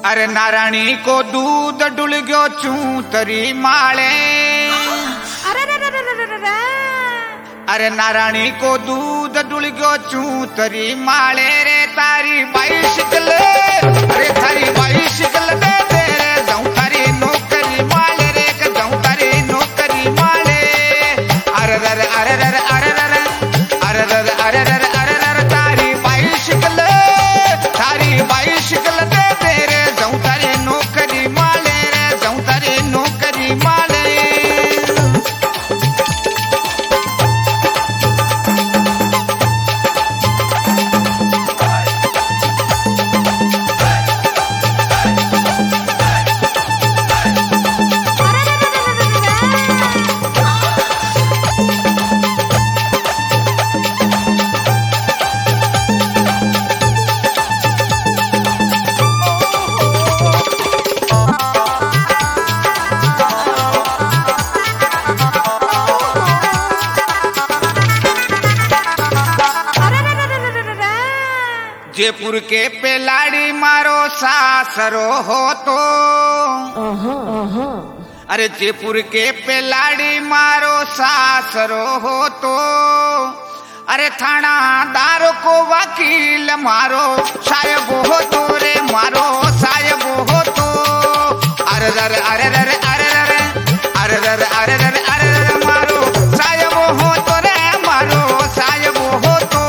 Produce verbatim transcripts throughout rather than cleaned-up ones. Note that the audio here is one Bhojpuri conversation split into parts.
अरे नारायणी को दूध डुल गयो चूतरी माले। अरे रे रे रे रे रे रे। अरे नारायणी को दूध डुल गयो चूतरी माले रे तारी बाइसिकल। अरे थारी बाइसिकल दे दे रे जाऊं थारी नौकरी माले रे के जाऊं थारी नौकरी माले। अरे रे अरे रे अरे रे अरे रे अरे रे अरे रे तारी बाइसिकल थारी बाइसिकल दे दे रे जाऊं थारी नौकरी माले रे जाऊं थारी नौकरी माले। जयपुर के पेलाड़ी मारो सासरो हो तो। अरे जयपुर के पेलाड़ी मारो सासरो हो तो। अरे थानादार को वकील मारो साहेब हो तो रे मारो साहेब हो तो। अरे अरे अरे अरे अरे अरे अरे अरे अरे अरे अरे मारो साहेब हो तो रे मारो साहेब हो तो।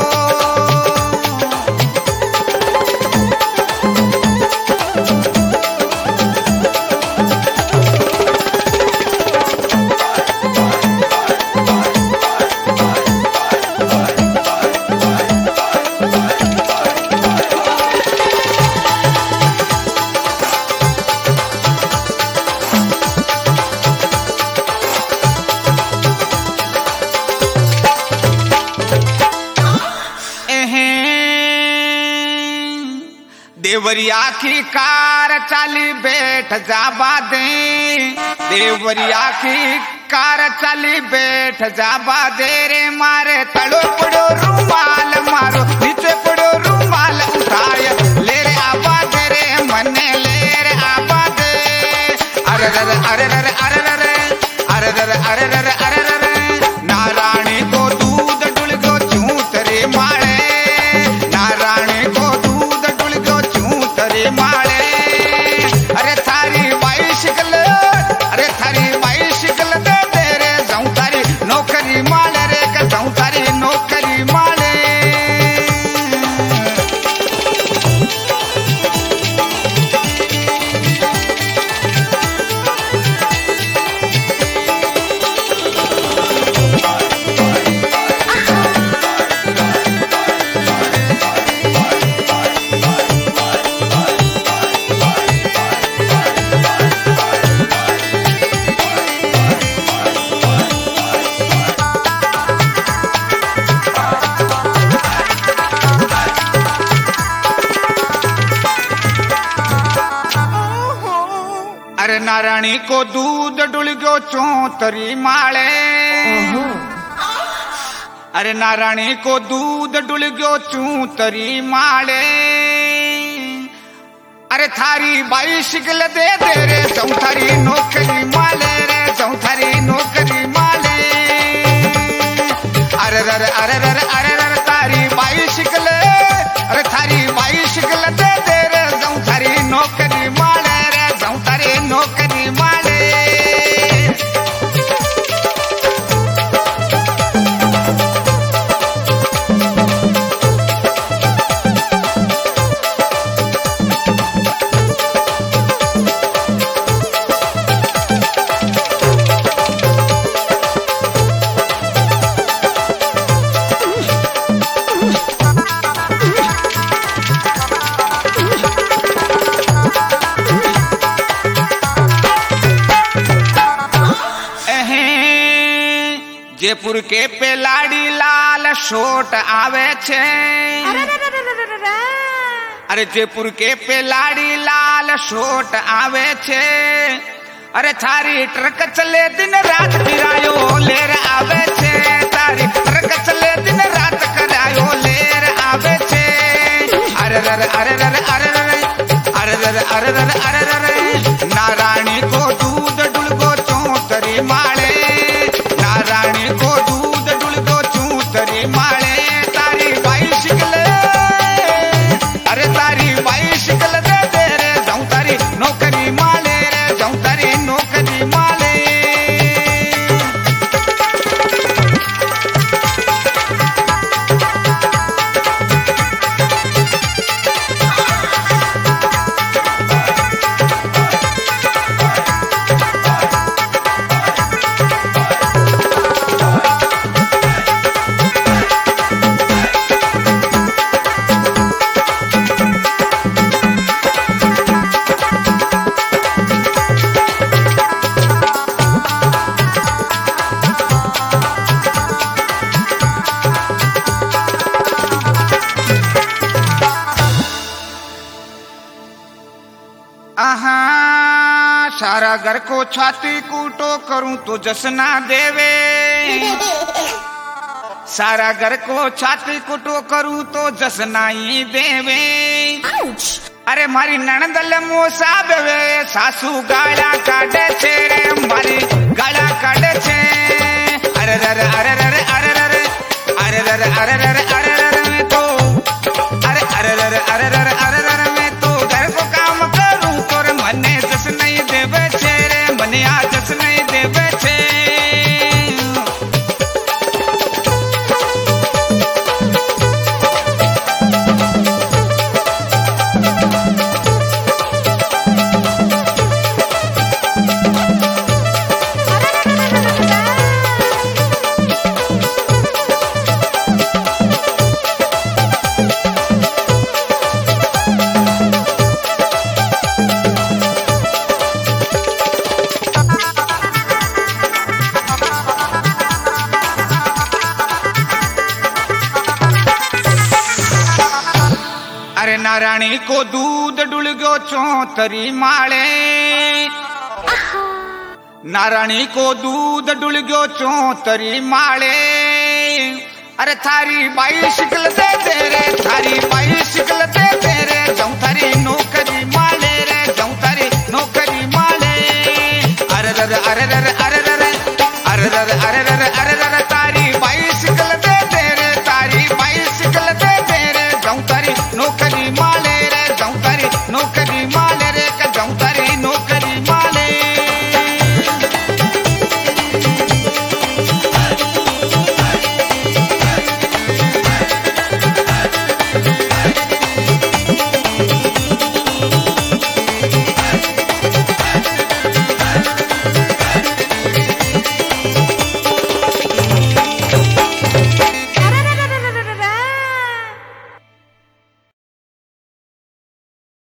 देवरिया की कार चाली बैठ जाबा दे। देवरिया की कार चाली बैठ जाबा दे रे मारे तड़ो पड़ो रुमाल मारो नीचे पड़ो रुमाल उठाए ले रे आबा दे रे मने ले रे आबा दे। अरे अरे अरे अरे अरे अरे अरे अरे अरे अरे अरे नारायणी को दूध डुल गयो चूतरे माले। नारायणी को दूध डुल गयो चूतरे माले। अरे थारी बाइसिकल अरे थारी बाइसिकल दे दे रे जाऊं थारी नौकरी माले रे के जाऊं थारी नौकरी माले। अरे नारायणी को दूध डुल गयो चौतरी माले। अरे नारायणी को दूध डुल गयो चूतरी माले। अरे थारी बाइसिकल दे दे रे जाऊं थारी नौकरी माले रे जाऊं थारी नौकरी माले। अरे अरे अरे अरे अरे अरे तारी बाइसिकल अरे थारी बाइसिकल दे दे रे जाऊं थारी नौकरी माले रे जाऊं थारी नौकरी माले। जयपुर के पेलाड़ी लाल शोट आवे छे। अरे रे रे रे रे रे। अरे जयपुर के पेलाड़ी लाल शोट आवे छे। अरे थारी ट्रक चले दिन रात किरायो लेर आवे छे। तारी ट्रक चले दिन रात किरायो लेर आवे छे। अरे अरे अरे अरे अरे अरे अरे अरे अरे अरे अरे नारायणी को दूध डुलगो चौतरी माळे नारायणी को दूध डुलगो चौतरी माळे तारी बाई शिकले अरे तारी बाई शिकल दे दे रे जाऊं तारी नौकरी माले रे जाऊं तारी नौकरी माले आहा सारा घर को छाती कूटो करूं तो जसना देवे सारा घर को छाती कूटो करूं तो जसना ही देवे अरे मारी नणदल मोसा बेवे सासू गाला काटे छे रे मारी गाला काटे छे अरे अरे अरे अरे अरे अरे अरे अरे अरे अरे अरे अरे तो अरे अरे अरे अरे अरे अरे अरे मैं तो घर को काम करूं तोर मने जस नहीं देवे छे रे मने आ जस नहीं देवे छे अरे नारायणी को दूध डुल गयो चौतरी माळे नारायणी को दूध डुल गयो चौतरी माळे अरे थारी बाई शिकल दे